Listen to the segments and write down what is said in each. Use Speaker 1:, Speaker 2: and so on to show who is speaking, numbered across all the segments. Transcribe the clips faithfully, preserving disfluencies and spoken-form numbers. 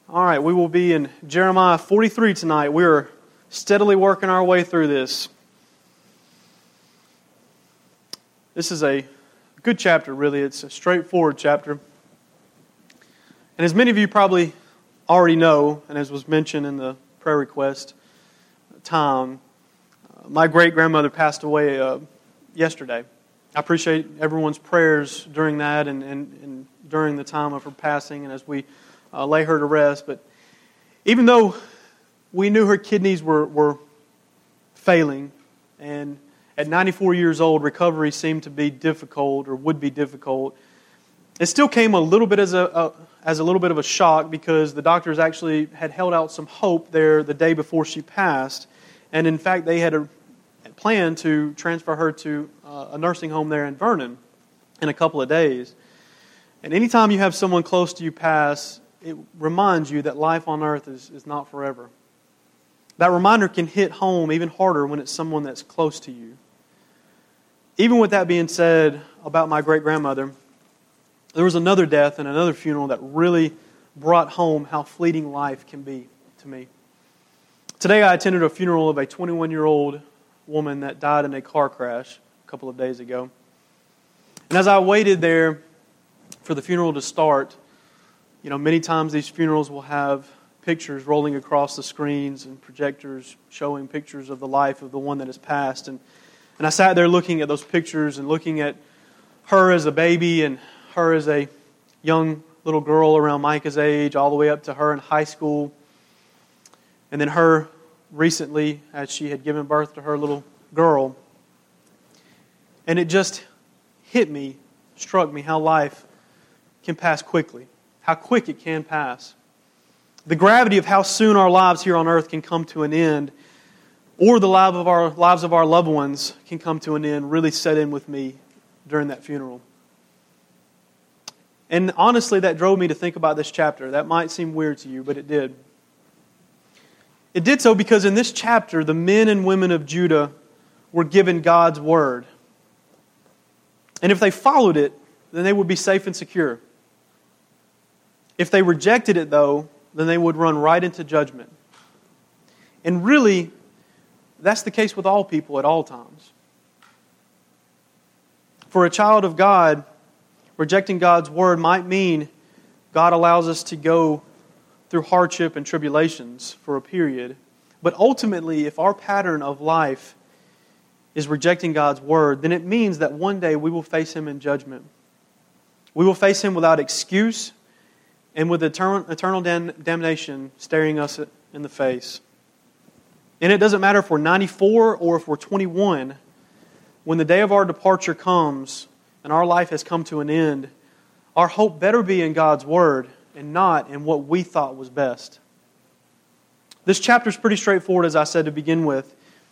Speaker 1: All right, we will be in Jeremiah forty-three tonight. We are steadily working our way through this. This is a good chapter, really. It's a straightforward chapter. And as many of you probably already know, and as was mentioned in the prayer request time, uh, my great-grandmother passed away uh, yesterday. I appreciate everyone's prayers during that and, and, and during the time of her passing and as we uh, lay her to rest. But even though we knew her kidneys were, were failing, and at ninety-four years old, recovery seemed to be difficult or would be difficult, it still came a little bit as a, a as a little bit of a shock because the doctors actually had held out some hope there the day before she passed, and in fact they had a planned to transfer her to uh, a nursing home there in Vernon in a couple of days. And anytime you have someone close to you pass, it reminds you that life on earth is, is not forever. That reminder can hit home even harder when it's someone that's close to you. Even with that being said about my great-grandmother, there was another death and another funeral that really brought home how fleeting life can be to me. Today I attended a funeral of a twenty-one-year-old woman that died in a car crash a couple of days ago. And as I waited there for the funeral to start, you know, many times these funerals will have pictures rolling across the screens and projectors showing pictures of the life of the one that has passed. And, and I sat there looking at those pictures and looking at her as a baby and her as a young little girl around Micah's age, all the way up to her in high school. And then her recently as she had given birth to her little girl. And it just hit me, struck me how life can pass quickly. How quick it can pass. The gravity of how soon our lives here on earth can come to an end, or the life of our lives of our loved ones can come to an end, really set in with me during that funeral. And honestly, that drove me to think about this chapter. That might seem weird to you, but it did. It did so because in this chapter, the men and women of Judah were given God's word. And if they followed it, then they would be safe and secure. If they rejected it, though, then they would run right into judgment. And really, that's the case with all people at all times. For a child of God, rejecting God's word might mean God allows us to go through hardship and tribulations for a period. But ultimately, if our pattern of life is rejecting God's word, then it means that one day we will face Him in judgment. We will face Him without excuse and with eternal, eternal dam- damnation staring us in the face. And it doesn't matter if we're ninety-four or if we're twenty-one. When the day of our departure comes and our life has come to an end, our hope better be in God's word and not in what we thought was best. This chapter is pretty straightforward, as I said to begin with,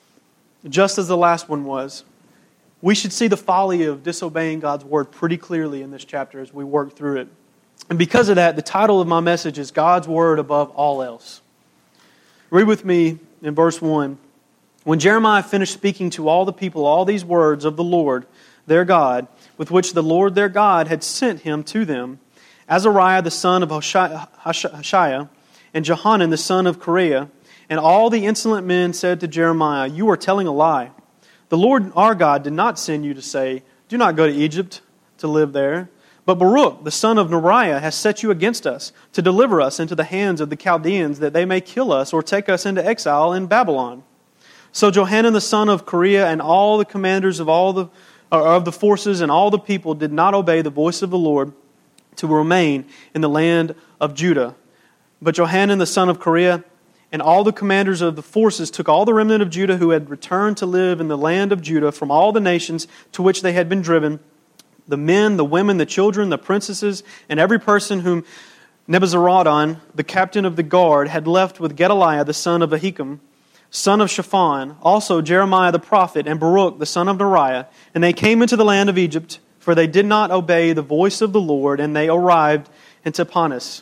Speaker 1: just as the last one was. We should see the folly of disobeying God's word pretty clearly in this chapter as we work through it. And because of that, the title of my message is God's Word Above All Else. Read with me in verse one. When Jeremiah finished speaking to all the people all these words of the Lord, their God, with which the Lord their God had sent him to them, Azariah the son of Hoshiah, and Johanan the son of Kareah, and all the insolent men said to Jeremiah, "You are telling a lie. The Lord our God did not send you to say, 'Do not go to Egypt to live there.' But Baruch, the son of Neriah, has set you against us, to deliver us into the hands of the Chaldeans, that they may kill us or take us into exile in Babylon." So Johanan the son of Kareah and all the commanders of all the of the forces and all the people did not obey the voice of the Lord to remain in the land of Judah. But Johanan the son of Kareah and all the commanders of the forces took all the remnant of Judah who had returned to live in the land of Judah from all the nations to which they had been driven, the men, the women, the children, the princesses, and every person whom Nebuzaradan, the captain of the guard, had left with Gedaliah the son of Ahikam, son of Shaphan, also Jeremiah the prophet, and Baruch the son of Neriah, and they came into the land of Egypt, for they did not obey the voice of the Lord, and they arrived in Tapanis.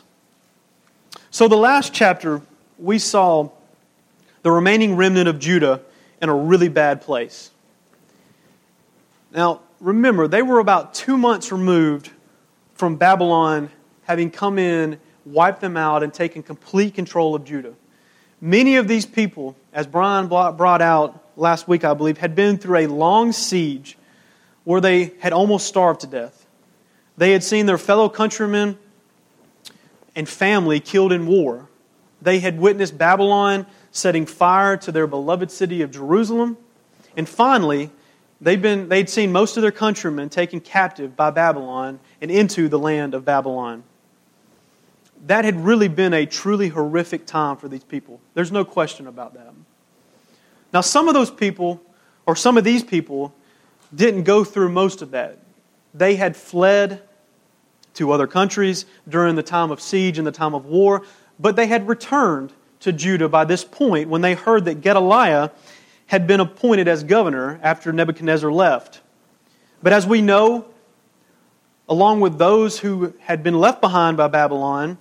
Speaker 1: So the last chapter, we saw the remaining remnant of Judah in a really bad place. Now, remember, they were about two months removed from Babylon having come in wiped them out and taken complete control of Judah. Many of these people, as Brian brought out last week, I believe, had been through a long siege where they had almost starved to death. They had seen their fellow countrymen and family killed in war. They had witnessed Babylon setting fire to their beloved city of Jerusalem. And finally, they'd been, they'd seen most of their countrymen taken captive by Babylon and into the land of Babylon. That had really been a truly horrific time for these people. There's no question about that. Now, some of those people, or some of these people, didn't go through most of that. They had fled to other countries during the time of siege and the time of war, but they had returned to Judah by this point when they heard that Gedaliah had been appointed as governor after Nebuchadnezzar left. But as we know, along with those who had been left behind by Babylon,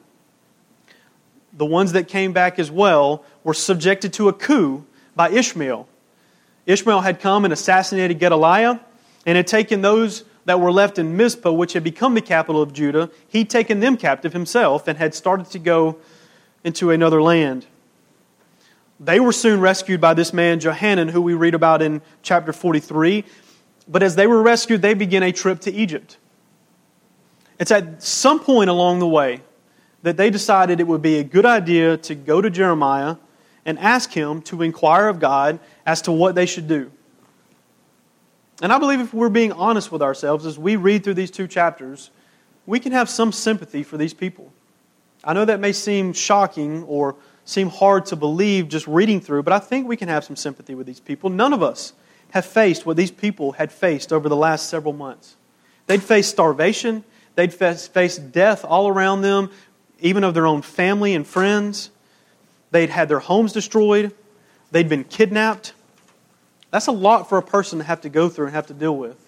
Speaker 1: the ones that came back as well were subjected to a coup by Ishmael. Ishmael had come and assassinated Gedaliah and had taken those that were left in Mizpah, which had become the capital of Judah. He'd taken them captive himself and had started to go into another land. They were soon rescued by this man, Johanan, who we read about in chapter forty-three. But as they were rescued, they began a trip to Egypt. It's at some point along the way that they decided it would be a good idea to go to Jeremiah and ask him to inquire of God as to what they should do. And I believe if we're being honest with ourselves as we read through these two chapters, we can have some sympathy for these people. I know that may seem shocking or seem hard to believe just reading through, but I think we can have some sympathy with these people. None of us have faced what these people had faced over the last several months. They'd faced starvation. They'd faced death all around them, even of their own family and friends. They'd had their homes destroyed. They'd been kidnapped. That's a lot for a person to have to go through and have to deal with.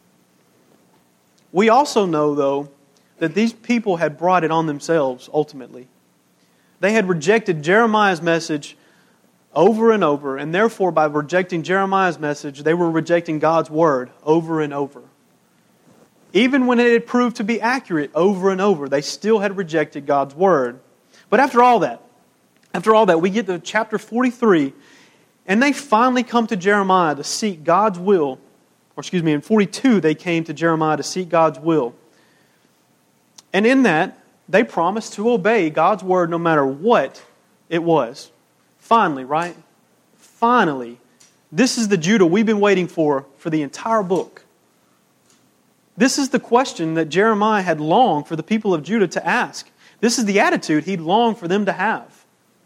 Speaker 1: We also know, though, that these people had brought it on themselves ultimately. They had rejected Jeremiah's message over and over, and therefore by rejecting Jeremiah's message, they were rejecting God's word over and over. Even when it had proved to be accurate over and over, they still had rejected God's word. But after all that, after all that, we get to chapter forty-three, and they finally come to Jeremiah to seek God's will. Or excuse me, in forty-two, they came to Jeremiah to seek God's will. And in that, they promised to obey God's word no matter what it was. Finally, right? Finally, this is the Judah we've been waiting for for the entire book. This is the question that Jeremiah had longed for the people of Judah to ask. This is the attitude he'd longed for them to have.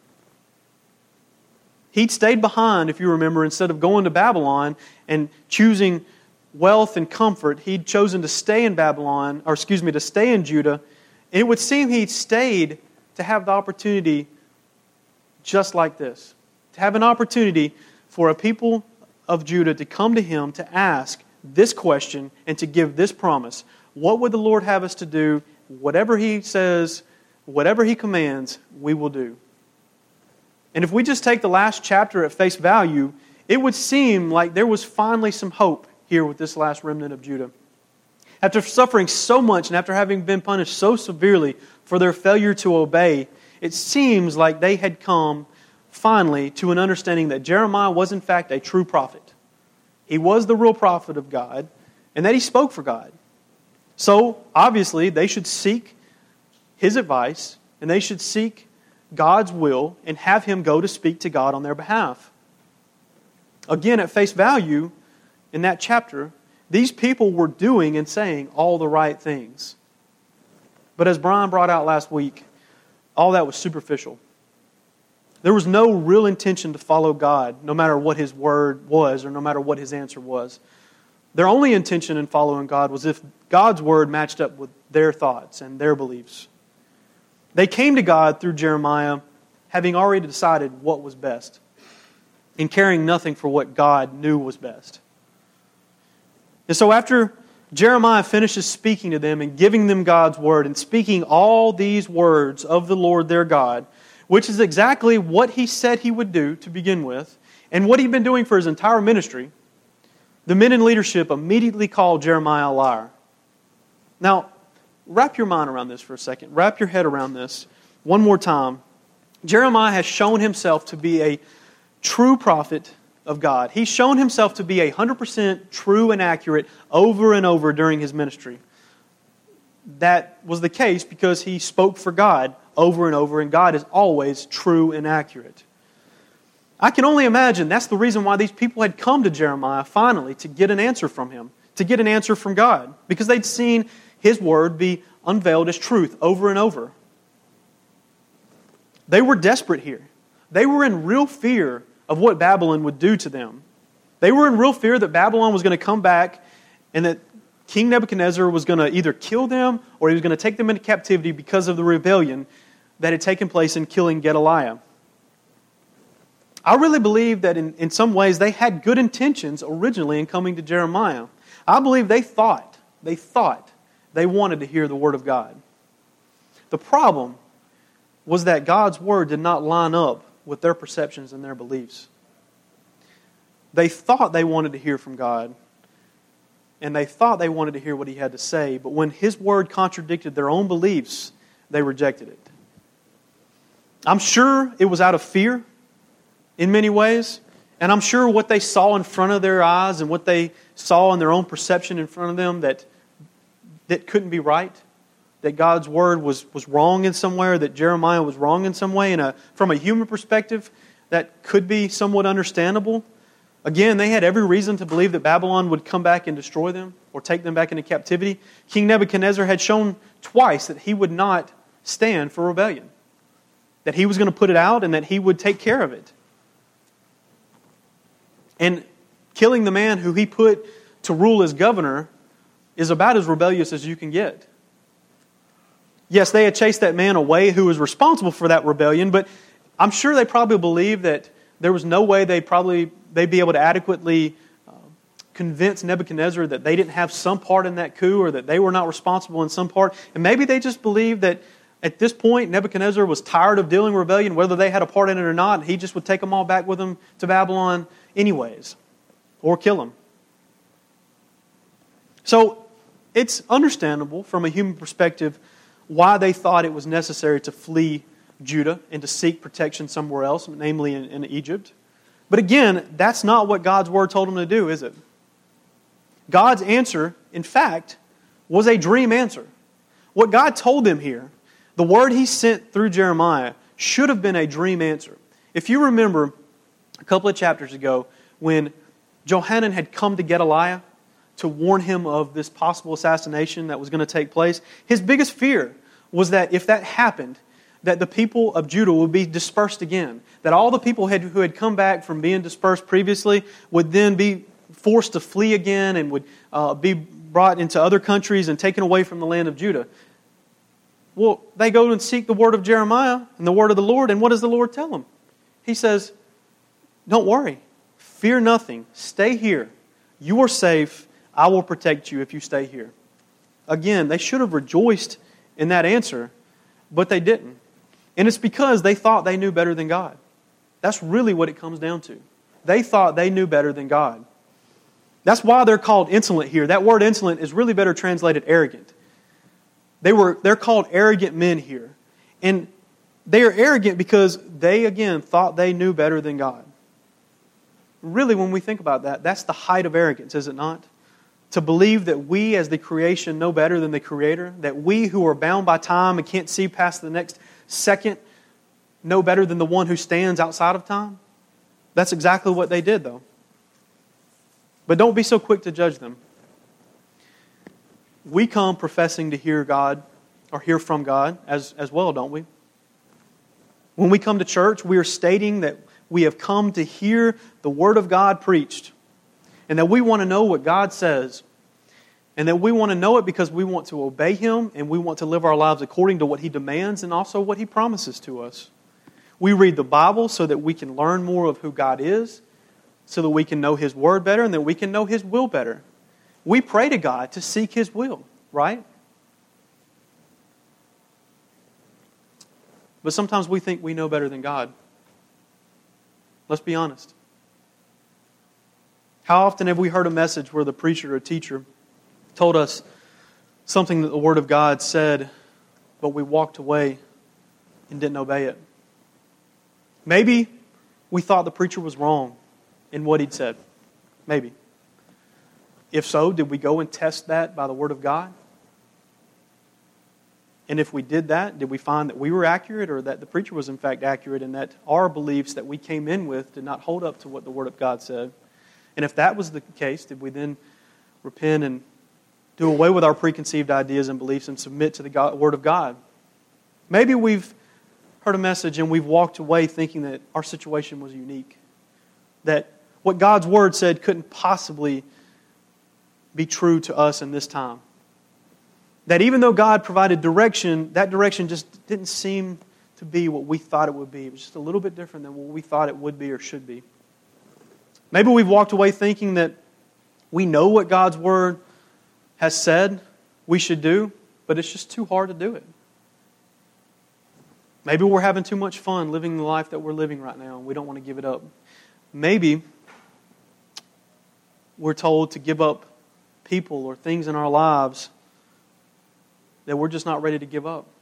Speaker 1: He'd stayed behind, if you remember, instead of going to Babylon and choosing wealth and comfort, he'd chosen to stay in Babylon, or excuse me, to stay in Judah. And it would seem he'd stayed to have the opportunity just like this. To have an opportunity for a people of Judah to come to him to ask this question and to give this promise. What would the Lord have us to do? Whatever He says, whatever He commands, we will do. And if we just take the last chapter at face value, it would seem like there was finally some hope here with this last remnant of Judah. After suffering so much and after having been punished so severely for their failure to obey, it seems like they had come finally to an understanding that Jeremiah was in fact a true prophet. He was the real prophet of God, and that he spoke for God. So, obviously, they should seek his advice, and they should seek God's will, and have him go to speak to God on their behalf. Again, at face value, in that chapter, these people were doing and saying all the right things. But as Brian brought out last week, all that was superficial. There was no real intention to follow God, no matter what His word was or no matter what His answer was. Their only intention in following God was if God's word matched up with their thoughts and their beliefs. They came to God through Jeremiah, having already decided what was best, and caring nothing for what God knew was best. And so after Jeremiah finishes speaking to them and giving them God's word and speaking all these words of the Lord their God, which is exactly what he said he would do to begin with, and what he'd been doing for his entire ministry, the men in leadership immediately called Jeremiah a liar. Now, wrap your mind around this for a second. Wrap your head around this. one more time. Jeremiah has shown himself to be a true prophet of God. He's shown himself to be one hundred percent true and accurate over and over during his ministry. That was the case because he spoke for God over and over, and God is always true and accurate. I can only imagine that's the reason why these people had come to Jeremiah finally to get an answer from him, to get an answer from God, because they'd seen His Word be unveiled as truth over and over. They were desperate here. They were in real fear of what Babylon would do to them. They were in real fear that Babylon was going to come back and that King Nebuchadnezzar was going to either kill them or he was going to take them into captivity because of the rebellion that had taken place in killing Gedaliah. I really believe that in, in some ways they had good intentions originally in coming to Jeremiah. I believe they thought, they thought they wanted to hear the Word of God. The problem was that God's Word did not line up with their perceptions and their beliefs. They thought they wanted to hear from God, and they thought they wanted to hear what He had to say, but when His Word contradicted their own beliefs, they rejected it. I'm sure it was out of fear in many ways, and I'm sure what they saw in front of their eyes and what they saw in their own perception in front of them that, that couldn't be right, that God's Word was, was wrong in some way, or that Jeremiah was wrong in some way, and a, from a human perspective, that could be somewhat understandable. Again, they had every reason to believe that Babylon would come back and destroy them or take them back into captivity. King Nebuchadnezzar had shown twice that he would not stand for rebellion, that he was going to put it out and that he would take care of it. And killing the man who he put to rule as governor is about as rebellious as you can get. Yes, they had chased that man away who was responsible for that rebellion, but I'm sure they probably believed that there was no way they'd probably they'd be able to adequately uh, convince Nebuchadnezzar that they didn't have some part in that coup or that they were not responsible in some part. And maybe they just believed that at this point Nebuchadnezzar was tired of dealing with rebellion, whether they had a part in it or not, and he just would take them all back with him to Babylon anyways, or kill them. So it's understandable from a human perspective why they thought it was necessary to flee Judah and to seek protection somewhere else, namely in, in Egypt. But again, that's not what God's Word told them to do, is it? God's answer, in fact, was a dream answer. What God told them here, the word He sent through Jeremiah, should have been a dream answer. If you remember a couple of chapters ago, when Johanan had come to Gedaliah to warn him of this possible assassination that was going to take place, his biggest fear was that if that happened, that the people of Judah would be dispersed again. That all the people had, who had come back from being dispersed previously would then be forced to flee again and would uh, be brought into other countries and taken away from the land of Judah. Well, they go and seek the word of Jeremiah and the word of the Lord, and what does the Lord tell them? He says, don't worry, fear nothing, stay here. You are safe, I will protect you if you stay here. Again, they should have rejoiced in that answer, but they didn't. And it's because they thought they knew better than God. That's really what it comes down to. They thought they knew better than God. That's why they're called insolent here. That word insolent is really better translated arrogant. They were, they're called arrogant men here. And they are arrogant because they, again, thought they knew better than God. Really, when we think about that, that's the height of arrogance, is it not? To believe that we as the creation know better than the Creator, that we who are bound by time and can't see past the next second know better than the one who stands outside of time. That's exactly what they did, though. But don't be so quick to judge them. We come professing to hear God or hear from God as, as well, don't we? When we come to church, we are stating that we have come to hear the Word of God preached, and that we want to know what God says, and that we want to know it because we want to obey Him and we want to live our lives according to what He demands and also what He promises to us. We read the Bible so that we can learn more of who God is, so that we can know His Word better and that we can know His will better. We pray to God to seek His will, right? But sometimes we think we know better than God. Let's be honest. How often have we heard a message where the preacher or teacher told us something that the Word of God said, but we walked away and didn't obey it. Maybe we thought the preacher was wrong in what he'd said. Maybe. If so, did we go and test that by the Word of God? And if we did that, did we find that we were accurate or that the preacher was in fact accurate and that our beliefs that we came in with did not hold up to what the Word of God said? And if that was the case, did we then repent and do away with our preconceived ideas and beliefs and submit to the God, Word of God? Maybe we've heard a message and we've walked away thinking that our situation was unique. That what God's Word said couldn't possibly be true to us in this time. That even though God provided direction, that direction just didn't seem to be what we thought it would be. It was just a little bit different than what we thought it would be or should be. Maybe we've walked away thinking that we know what God's Word has said we should do, but it's just too hard to do it. Maybe we're having too much fun living the life that we're living right now and we don't want to give it up. Maybe we're told to give up people or things in our lives that we're just not ready to give up.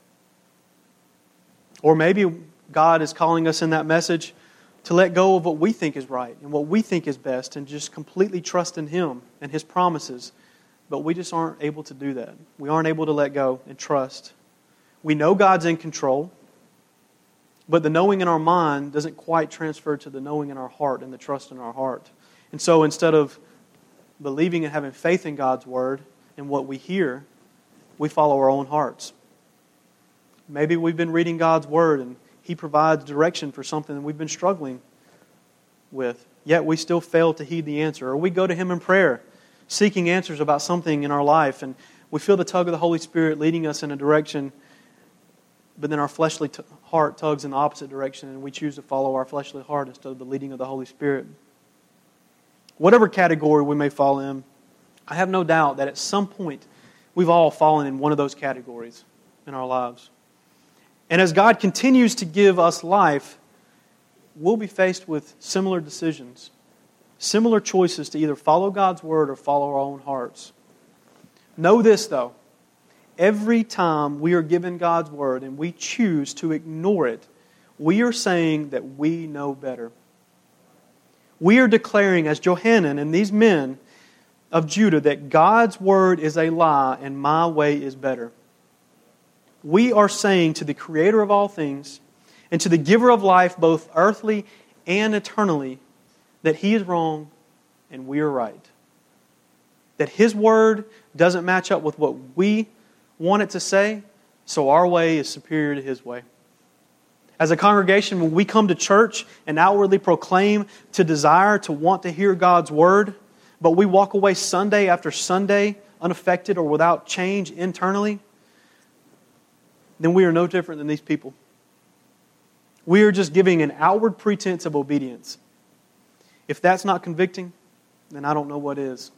Speaker 1: Or maybe God is calling us in that message to let go of what we think is right and what we think is best and just completely trust in Him and His promises. But we just aren't able to do that. We aren't able to let go and trust. We know God's in control, but the knowing in our mind doesn't quite transfer to the knowing in our heart and the trust in our heart. And so instead of believing and having faith in God's Word and what we hear, we follow our own hearts. Maybe we've been reading God's Word and He provides direction for something that we've been struggling with, yet we still fail to heed the answer. Or we go to Him in prayer, seeking answers about something in our life, and we feel the tug of the Holy Spirit leading us in a direction, but then our fleshly t- heart tugs in the opposite direction, and we choose to follow our fleshly heart instead of the leading of the Holy Spirit. Whatever category we may fall in, I have no doubt that at some point we've all fallen in one of those categories in our lives. And as God continues to give us life, we'll be faced with similar decisions, similar choices to either follow God's Word or follow our own hearts. Know this, though. Every time we are given God's Word and we choose to ignore it, we are saying that we know better. We are declaring, as Johanan and these men of Judah, that God's Word is a lie and my way is better. We are saying to the Creator of all things and to the Giver of life, both earthly and eternally, that He is wrong and we are right. That His Word doesn't match up with what we want it to say, so our way is superior to His way. As a congregation, when we come to church and outwardly proclaim to desire to want to hear God's Word, but we walk away Sunday after Sunday unaffected or without change internally, then we are no different than these people. We are just giving an outward pretense of obedience. If that's not convicting, then I don't know what is.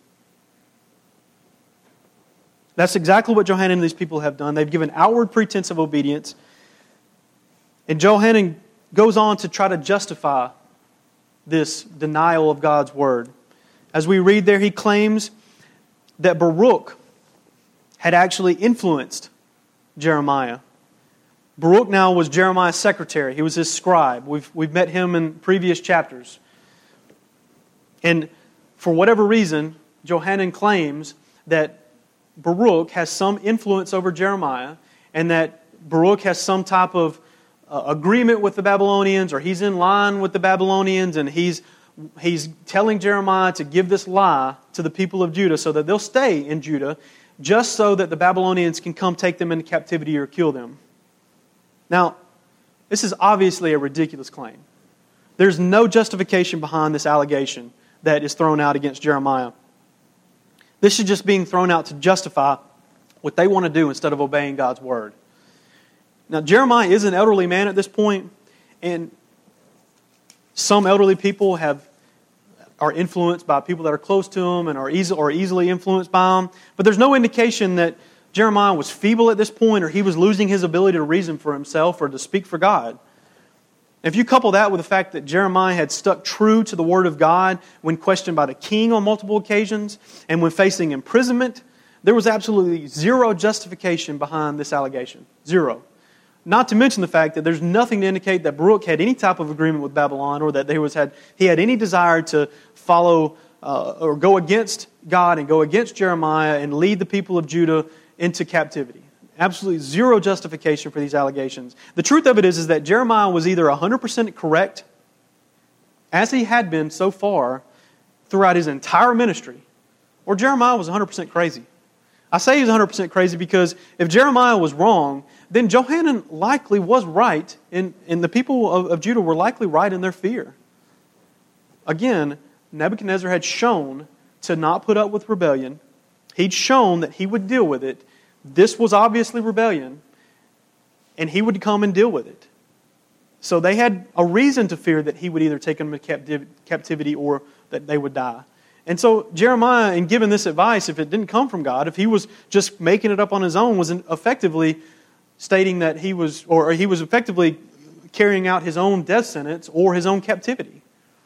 Speaker 1: That's exactly what Johanan and these people have done. They've given outward pretense of obedience. And Johanan goes on to try to justify this denial of God's Word. As we read there, he claims that Baruch had actually influenced Jeremiah. Baruch now was Jeremiah's secretary. He was his scribe. We've, we've met him in previous chapters. And for whatever reason, Johanan claims that Baruch has some influence over Jeremiah and that Baruch has some type of uh, agreement with the Babylonians, or he's in line with the Babylonians, and he's he's telling Jeremiah to give this lie to the people of Judah so that they'll stay in Judah, just so that the Babylonians can come take them into captivity or kill them. Now, this is obviously a ridiculous claim. There's no justification behind this allegation that is thrown out against Jeremiah. This is just being thrown out to justify what they want to do instead of obeying God's Word. Now, Jeremiah is an elderly man at this point, and some elderly people have are influenced by people that are close to him and are easy, or easily influenced by him. But there's no indication that Jeremiah was feeble at this point, or he was losing his ability to reason for himself or to speak for God. If you couple that with the fact that Jeremiah had stuck true to the Word of God when questioned by the king on multiple occasions and when facing imprisonment, there was absolutely zero justification behind this allegation. Zero. Not to mention the fact that there's nothing to indicate that Baruch had any type of agreement with Babylon, or that there was had he had any desire to follow uh, or go against God and go against Jeremiah and lead the people of Judah into captivity. Absolutely zero justification for these allegations. The truth of it is, is that Jeremiah was either one hundred percent correct, as he had been so far throughout his entire ministry, or Jeremiah was one hundred percent crazy. I say he's one hundred percent crazy because if Jeremiah was wrong, then Johanan likely was right, and, and the people of, of Judah were likely right in their fear. Again, Nebuchadnezzar had shown to not put up with rebellion. He'd shown that he would deal with it. This was obviously rebellion, and he would come and deal with it. So they had a reason to fear that he would either take them into captivity or that they would die. And so Jeremiah, in giving this advice, if it didn't come from God, if he was just making it up on his own, was effectively stating that he was, or he was effectively carrying out his own death sentence or his own captivity.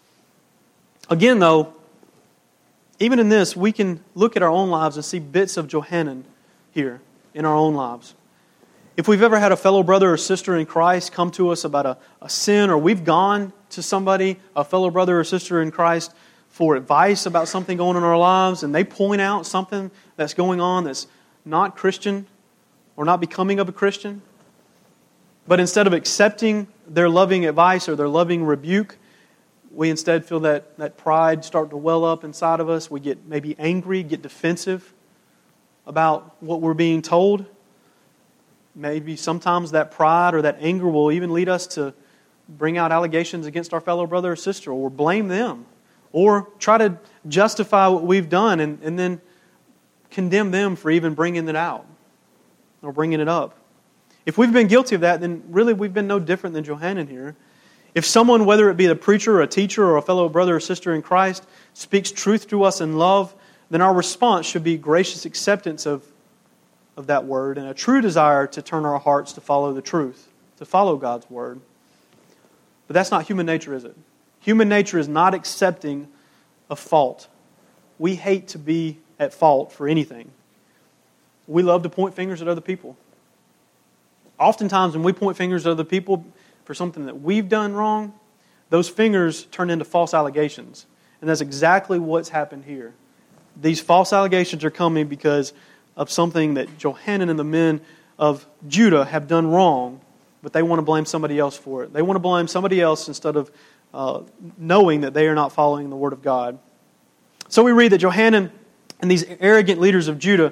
Speaker 1: Again, though, even in this, we can look at our own lives and see bits of Johanan here in our own lives. If we've ever had a fellow brother or sister in Christ come to us about a, a sin, or we've gone to somebody, a fellow brother or sister in Christ, for advice about something going on in our lives, and they point out something that's going on that's not Christian or not becoming of a Christian, but instead of accepting their loving advice or their loving rebuke, we instead feel that, that pride start to well up inside of us. We get maybe angry, get defensive about what we're being told. Maybe sometimes that pride or that anger will even lead us to bring out allegations against our fellow brother or sister, or blame them, or try to justify what we've done and, and then condemn them for even bringing it out or bringing it up. If we've been guilty of that, then really we've been no different than Johanan here. If someone, whether it be a preacher or a teacher or a fellow brother or sister in Christ, speaks truth to us in love, then our response should be gracious acceptance of, of that word and a true desire to turn our hearts to follow the truth, to follow God's word. But that's not human nature, is it? Human nature is not accepting of fault. We hate to be at fault for anything. We love to point fingers at other people. Oftentimes when we point fingers at other people for something that we've done wrong, those fingers turn into false allegations. And that's exactly what's happened here. These false allegations are coming because of something that Johanan and the men of Judah have done wrong, but they want to blame somebody else for it. They want to blame somebody else instead of uh, knowing that they are not following the Word of God. So we read that Johanan and these arrogant leaders of Judah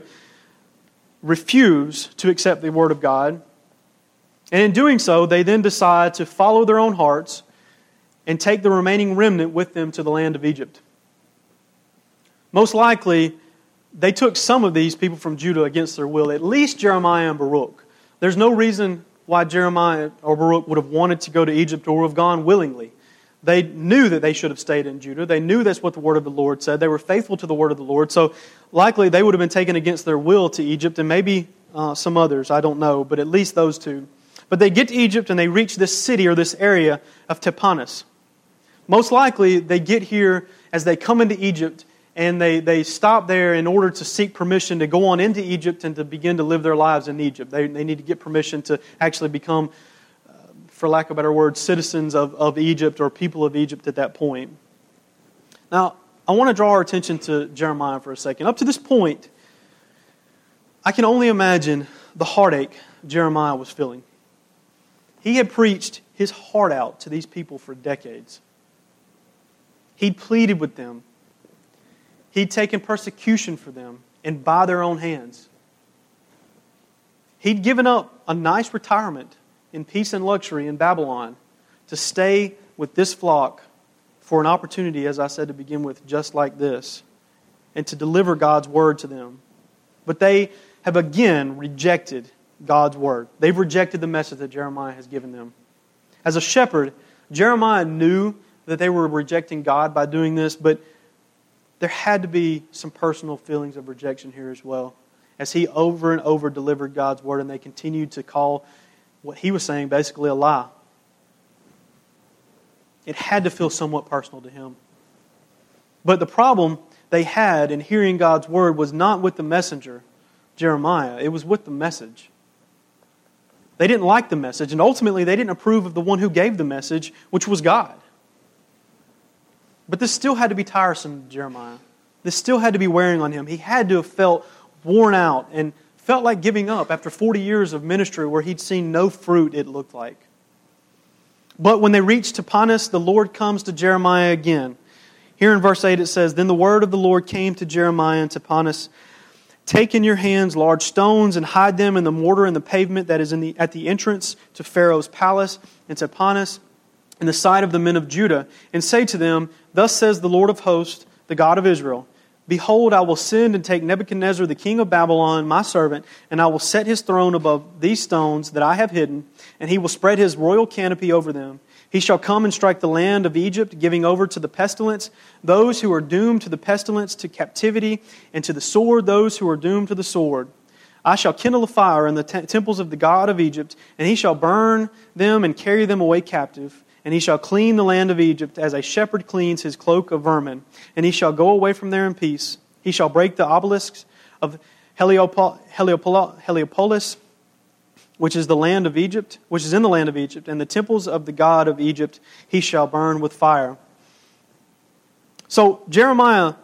Speaker 1: refuse to accept the Word of God. And in doing so, they then decide to follow their own hearts and take the remaining remnant with them to the land of Egypt. Most likely, they took some of these people from Judah against their will, at least Jeremiah and Baruch. There's no reason why Jeremiah or Baruch would have wanted to go to Egypt or have gone willingly. They knew that they should have stayed in Judah. They knew that's what the word of the Lord said. They were faithful to the word of the Lord. So likely they would have been taken against their will to Egypt, and maybe uh, some others, I don't know, but at least those two. But they get to Egypt and they reach this city or this area of Tahpanhes. Most likely they get here as they come into Egypt, and they, they stop there in order to seek permission to go on into Egypt and to begin to live their lives in Egypt. They, they need to get permission to actually become, uh, for lack of a better word, citizens of, of Egypt or people of Egypt at that point. Now, I want to draw our attention to Jeremiah for a second. Up to this point, I can only imagine the heartache Jeremiah was feeling. He had preached his heart out to these people for decades. He'd pleaded with them. He'd taken persecution for them, and by their own hands. He'd given up a nice retirement in peace and luxury in Babylon to stay with this flock for an opportunity, as I said to begin with, just like this, and to deliver God's word to them. But they have again rejected God's word. They've rejected the message that Jeremiah has given them. As a shepherd, Jeremiah knew that they were rejecting God by doing this, but there had to be some personal feelings of rejection here as well, as he over and over delivered God's word, and they continued to call what he was saying basically a lie. It had to feel somewhat personal to him. But the problem they had in hearing God's word was not with the messenger, Jeremiah. It was with the message. They didn't like the message, and ultimately they didn't approve of the one who gave the message, which was God. But this still had to be tiresome to Jeremiah. This still had to be wearing on him. He had to have felt worn out and felt like giving up after forty years of ministry where he'd seen no fruit, it looked like. But when they reached Tahpanhes, the Lord comes to Jeremiah again. Here in verse eight it says, "Then the word of the Lord came to Jeremiah in Tahpanhes. Take in your hands large stones and hide them in the mortar and the pavement that is in the, at the entrance to Pharaoh's palace in Tahpanhes, in the sight of the men of Judah, and say to them, Thus says the Lord of hosts, the God of Israel, Behold, I will send and take Nebuchadnezzar, the king of Babylon, my servant, and I will set his throne above these stones that I have hidden, and he will spread his royal canopy over them. He shall come and strike the land of Egypt, giving over to the pestilence those who are doomed to the pestilence, to captivity, and to the sword those who are doomed to the sword. I shall kindle a fire in the te- temples of the God of Egypt, and he shall burn them and carry them away captive. And he shall clean the land of Egypt as a shepherd cleans his cloak of vermin. And he shall go away from there in peace. He shall break the obelisks of Heliopol- Heliopol- Heliopolis, which is the land of Egypt, which is in the land of Egypt, and the temples of the God of Egypt he shall burn with fire." So Jeremiah,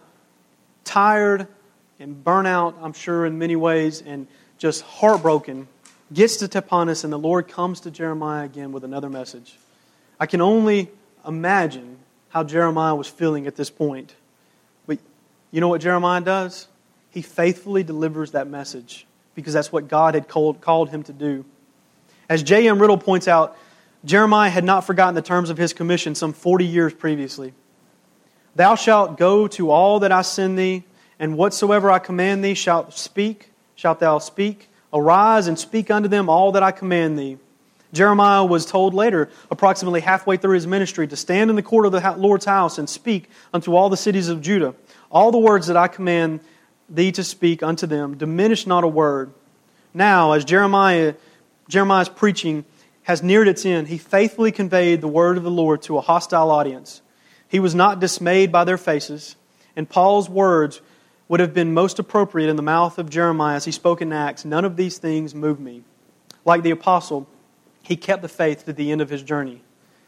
Speaker 1: tired and burnt out, I'm sure in many ways, and just heartbroken, gets to Tahpanhes, and the Lord comes to Jeremiah again with another message. I can only imagine how Jeremiah was feeling at this point. But you know what Jeremiah does? He faithfully delivers that message, because that's what God had called, called him to do. As J M Riddle points out, Jeremiah had not forgotten the terms of his commission some forty years previously. "Thou shalt go to all that I send thee, and whatsoever I command thee shalt speak, shalt thou speak. Arise and speak unto them all that I command thee." Jeremiah was told later, approximately halfway through his ministry, to stand in the court of the Lord's house and speak unto all the cities of Judah. "All the words that I command thee to speak unto them, diminish not a word." Now, as Jeremiah, Jeremiah's preaching has neared its end, he faithfully conveyed the word of the Lord to a hostile audience. He was not dismayed by their faces, and Paul's words would have been most appropriate in the mouth of Jeremiah as he spoke in Acts, "None of these things move me." Like the apostle, he kept the faith to the end of his journey.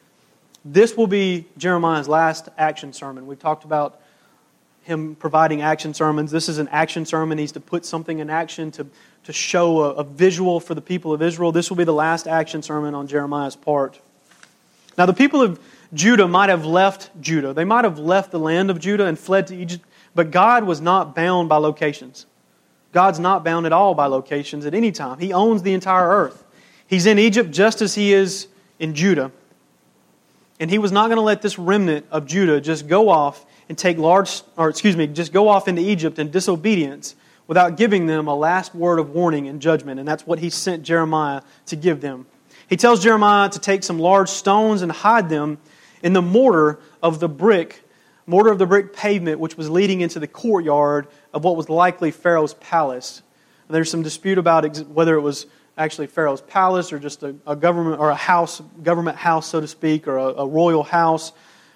Speaker 1: This will be Jeremiah's last action sermon. We've talked about him providing action sermons. This is an action sermon. He's to put something in action, to, to show a, a visual for the people of Israel. This will be the last action sermon on Jeremiah's part. Now, the people of Judah might have left Judah. They might have left the land of Judah and fled to Egypt, but God was not bound by locations. God's not bound at all by locations at any time. He owns the entire earth. He's in Egypt just as He is in Judah. And He was not going to let this remnant of Judah just go off and take large, or excuse me, just go off into Egypt in disobedience without giving them a last word of warning and judgment. And that's what He sent Jeremiah to give them. He tells Jeremiah to take some large stones and hide them in the mortar of the brick, mortar of the brick pavement, which was leading into the courtyard of what was likely Pharaoh's palace. And there's some dispute about ex- whether it was actually Pharaoh's palace or just a, a government or a house, government house, so to speak, or a, a royal house.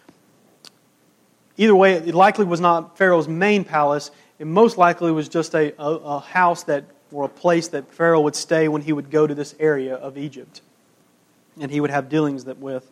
Speaker 1: Either way, it likely was not Pharaoh's main palace. It most likely was just a, a, a house that, or a place that Pharaoh would stay when he would go to this area of Egypt, and he would have dealings that with.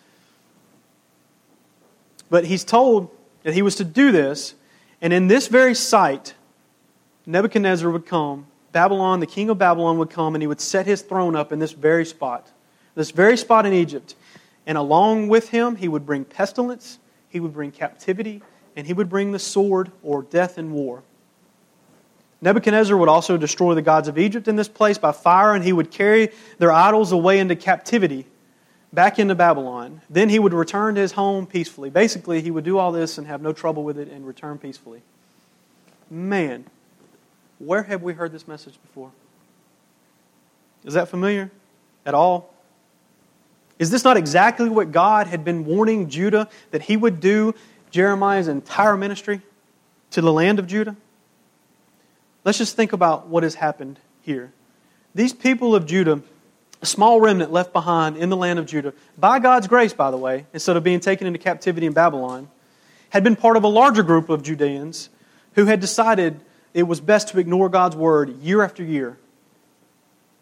Speaker 1: But he's told that he was to do this, and in this very site, Nebuchadnezzar would come, Babylon, the king of Babylon would come, and he would set his throne up in this very spot, this very spot in Egypt. And along with him, he would bring pestilence, he would bring captivity, and he would bring the sword or death and war. Nebuchadnezzar would also destroy the gods of Egypt in this place by fire, and he would carry their idols away into captivity, back into Babylon. Then he would return to his home peacefully. Basically, he would do all this and have no trouble with it and return peacefully. Man, where have we heard this message before? Is that familiar at all? Is this not exactly what God had been warning Judah that He would do Jeremiah's entire ministry to the land of Judah? Let's just think about what has happened here. These people of Judah, a small remnant left behind in the land of Judah, by God's grace, by the way, instead of being taken into captivity in Babylon, had been part of a larger group of Judeans who had decided it was best to ignore God's word year after year.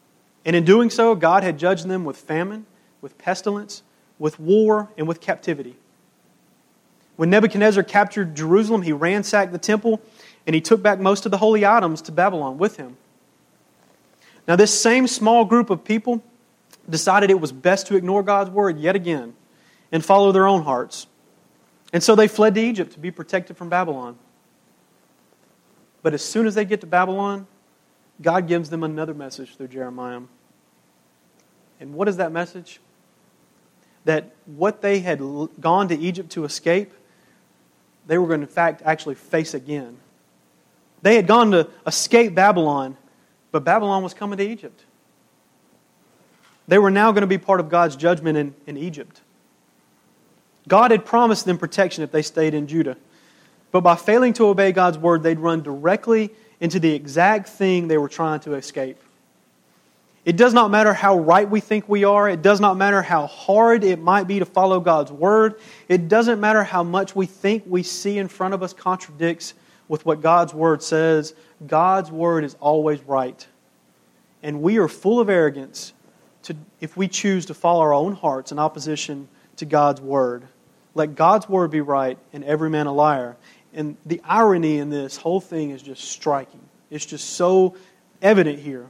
Speaker 1: And in doing so, God had judged them with famine, with pestilence, with war, and with captivity. When Nebuchadnezzar captured Jerusalem, he ransacked the temple, and he took back most of the holy items to Babylon with him. Now, this same small group of people decided it was best to ignore God's word yet again and follow their own hearts. And so they fled to Egypt to be protected from Babylon. But as soon as they get to Babylon, God gives them another message through Jeremiah. And what is that message? That what they had gone to Egypt to escape, they were going to, in fact, actually face again. They had gone to escape Babylon, but Babylon was coming to Egypt. They were now going to be part of God's judgment in, in Egypt. God had promised them protection if they stayed in Judah. But by failing to obey God's word, they'd run directly into the exact thing they were trying to escape. It does not matter how right we think we are. It does not matter how hard it might be to follow God's word. It doesn't matter how much we think we see in front of us contradicts with what God's word says. God's word is always right. And we are full of arrogance to, if we choose to follow our own hearts in opposition to God's word. Let God's word be right and every man a liar. And the irony in this whole thing is just striking. It's just so evident here.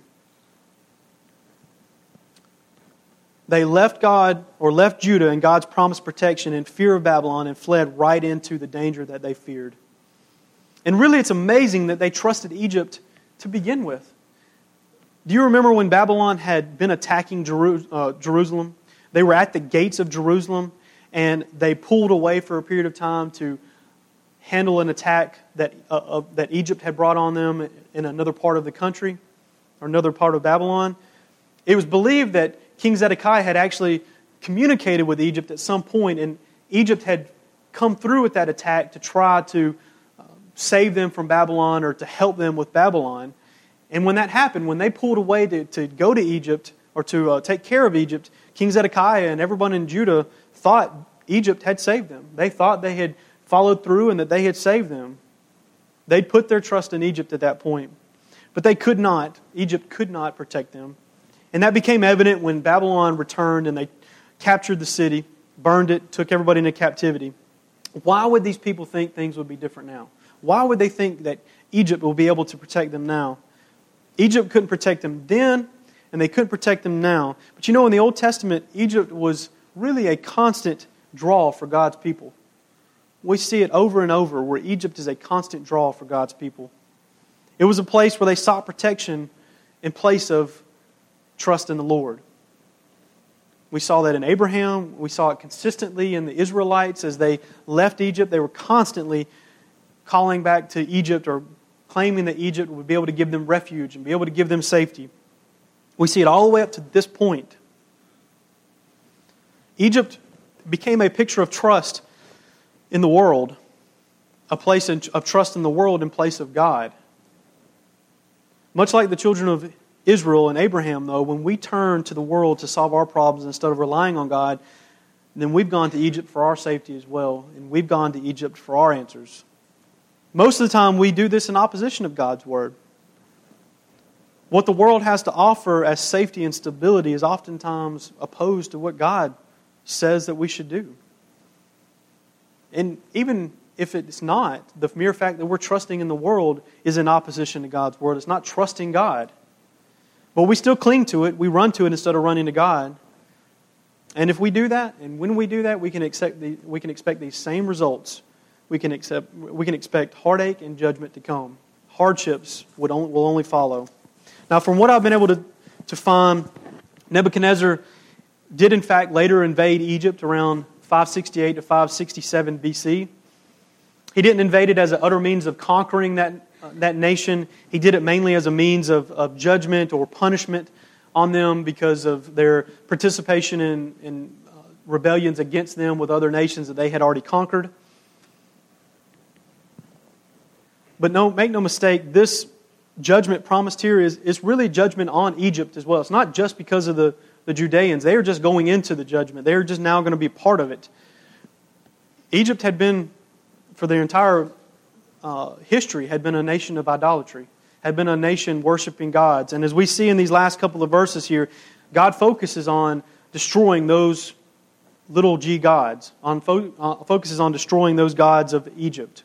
Speaker 1: They left God, or left Judah and God's promised protection in fear of Babylon and fled right into the danger that they feared. And really it's amazing that they trusted Egypt to begin with. Do you remember when Babylon had been attacking Jeru- uh, Jerusalem? They were at the gates of Jerusalem and they pulled away for a period of time to handle an attack that uh, uh, that Egypt had brought on them in another part of the country, or another part of Babylon. It was believed that King Zedekiah had actually communicated with Egypt at some point, and Egypt had come through with that attack to try to uh, save them from Babylon or to help them with Babylon. And when that happened, when they pulled away to, to go to Egypt or to uh, take care of Egypt, King Zedekiah and everyone in Judah thought Egypt had saved them. They thought they had followed through and that they had saved them. They'd put their trust in Egypt at that point. But they could not. Egypt could not protect them. And that became evident when Babylon returned and they captured the city, burned it, took everybody into captivity. Why would these people think things would be different now? Why would they think that Egypt will be able to protect them now? Egypt couldn't protect them then, and they couldn't protect them now. But you know, in the Old Testament, Egypt was really a constant draw for God's people. We see it over and over where Egypt is a constant draw for God's people. It was a place where they sought protection in place of trust in the Lord. We saw that in Abraham. We saw it consistently in the Israelites as they left Egypt. They were constantly calling back to Egypt or claiming that Egypt would be able to give them refuge and be able to give them safety. We see it all the way up to this point. Egypt became a picture of trust in the world, a place of trust in the world in place of God. Much like the children of Israel and Abraham, though, when we turn to the world to solve our problems instead of relying on God, then we've gone to Egypt for our safety as well, and we've gone to Egypt for our answers. Most of the time we do this in opposition of God's Word. What the world has to offer as safety and stability is oftentimes opposed to what God says that we should do. And even if it's not, the mere fact that we're trusting in the world is in opposition to God's Word. It's not trusting God. But we still cling to it. We run to it instead of running to God. And if we do that, and when we do that, we can expect the, we can expect these same results. We can accept we can expect heartache and judgment to come. Hardships would only, will only follow. Now, from what I've been able to, to find, Nebuchadnezzar did in fact later invade Egypt around five sixty-eight to five sixty-seven B C. He didn't invade it as an utter means of conquering that, uh, that nation. He did it mainly as a means of, of judgment or punishment on them because of their participation in, in uh, rebellions against them with other nations that they had already conquered. But no, make no mistake, this judgment promised here is, is really judgment on Egypt as well. It's not just because of the, the Judeans. They are just going into the judgment. They are just now going to be part of it. Egypt had been, for their entire uh, history, had been a nation of idolatry. had been a nation worshiping gods. And as we see in these last couple of verses here, God focuses on destroying those little g gods, on fo- uh, focuses on destroying those gods of Egypt.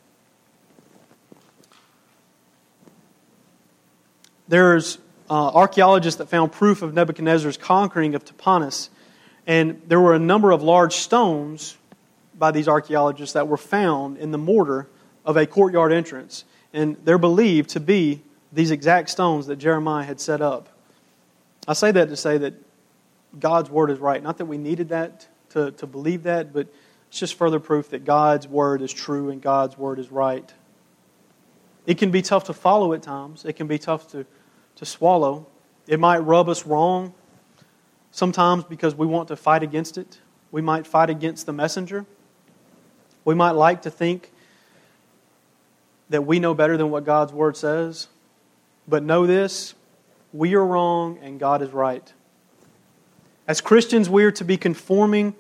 Speaker 1: There's uh, archaeologists that found proof of Nebuchadnezzar's conquering of Tapanhes, and there were a number of large stones by these archaeologists that were found in the mortar of a courtyard entrance. And they're believed to be these exact stones that Jeremiah had set up. I say that to say that God's Word is right. Not that we needed that to, to believe that, but it's just further proof that God's Word is true and God's Word is right. It can be tough to follow at times. It can be tough to, to swallow. It might rub us wrong sometimes because we want to fight against it. We might fight against the messenger. We might like to think that we know better than what God's Word says. But know this, we are wrong and God is right. As Christians, we are to be conforming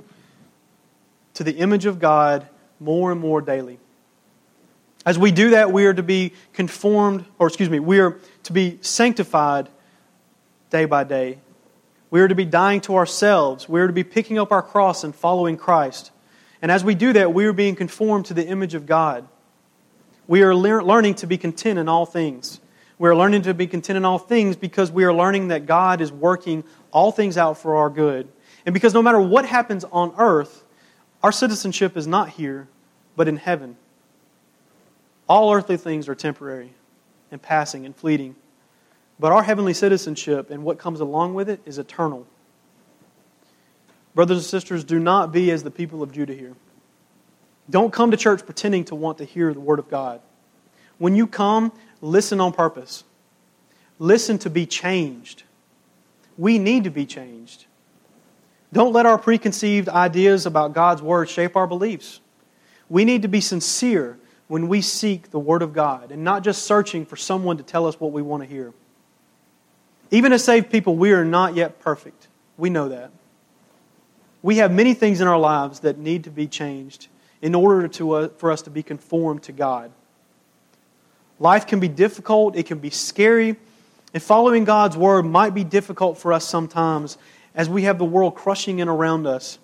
Speaker 1: to the image of God more and more daily. As we do that, we are to be conformed, or excuse me, we are to be sanctified day by day. We are to be dying to ourselves. We are to be picking up our cross and following Christ. And as we do that, we are being conformed to the image of God. We are le- learning to be content in all things. We are learning to be content in all things because we are learning that God is working all things out for our good. And because no matter what happens on earth, our citizenship is not here, but in heaven. All earthly things are temporary and passing and fleeting. But our heavenly citizenship and what comes along with it is eternal. Brothers and sisters, do not be as the people of Judah here. Don't come to church pretending to want to hear the Word of God. When you come, listen on purpose. Listen to be changed. We need to be changed. Don't let our preconceived ideas about God's Word shape our beliefs. We need to be sincere when we seek the Word of God and not just searching for someone to tell us what we want to hear. Even as saved people, we are not yet perfect. We know that. We have many things in our lives that need to be changed in order to, uh, for us to be conformed to God. Life can be difficult, it can be scary, and following God's Word might be difficult for us sometimes as we have the world crushing in around us.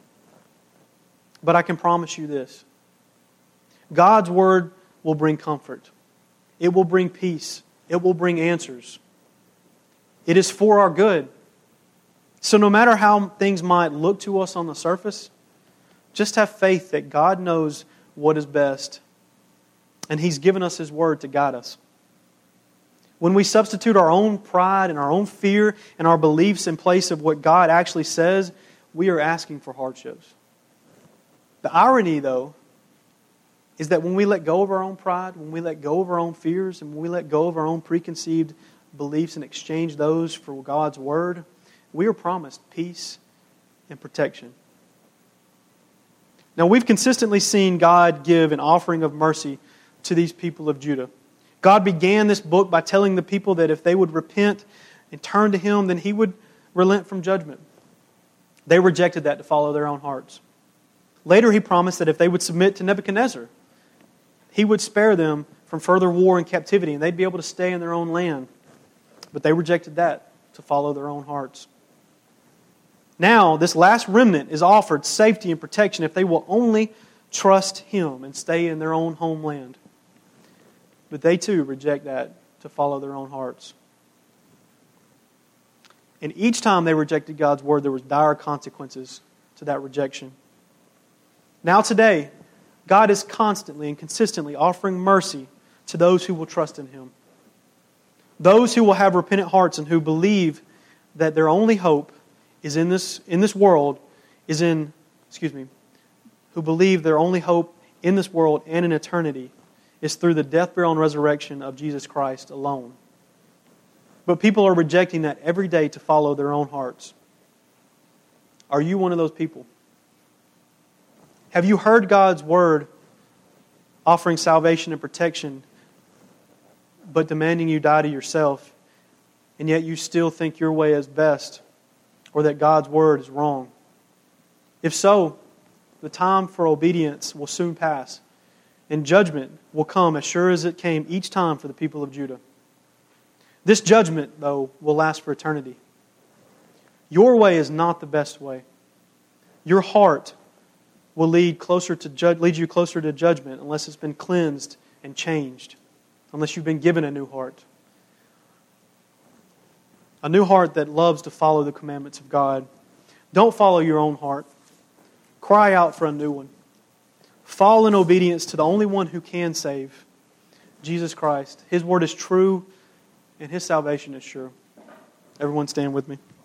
Speaker 1: But I can promise you this. God's Word will bring comfort. It will bring peace. It will bring answers. It is for our good. So no matter how things might look to us on the surface, just have faith that God knows what is best. And He's given us His Word to guide us. When we substitute our own pride and our own fear and our beliefs in place of what God actually says, we are asking for hardships. The irony, though, is that when we let go of our own pride, when we let go of our own fears, and when we let go of our own preconceived beliefs and exchange those for God's Word, we are promised peace and protection. Now, we've consistently seen God give an offering of mercy to these people of Judah. God began this book by telling the people that if they would repent and turn to Him, then He would relent from judgment. They rejected that to follow their own hearts. Later, He promised that if they would submit to Nebuchadnezzar, He would spare them from further war and captivity, and they'd be able to stay in their own land. But they rejected that to follow their own hearts. Now, this last remnant is offered safety and protection if they will only trust Him and stay in their own homeland. But they too reject that to follow their own hearts. And each time they rejected God's Word, there was dire consequences to that rejection. Now today, God is constantly and consistently offering mercy to those who will trust in Him. Those who will have repentant hearts and who believe that their only hope is in this in this world, is in, excuse me, who believe their only hope in this world and in eternity is through the death, burial, and resurrection of Jesus Christ alone. But people are rejecting that every day to follow their own hearts. Are you one of those people? Have you heard God's Word offering salvation and protection, but demanding you die to yourself, and yet you still think your way is best, or that God's Word is wrong? If so, the time for obedience will soon pass, and judgment will come as sure as it came each time for the people of Judah. This judgment, though, will last for eternity. Your way is not the best way. Your heart will lead closer to ju- lead you closer to judgment unless it's been cleansed and changed, unless you've been given a new heart. A new heart that loves to follow the commandments of God. Don't follow your own heart. Cry out for a new one. Fall in obedience to the only one who can save, Jesus Christ. His word is true and His salvation is sure. Everyone stand with me.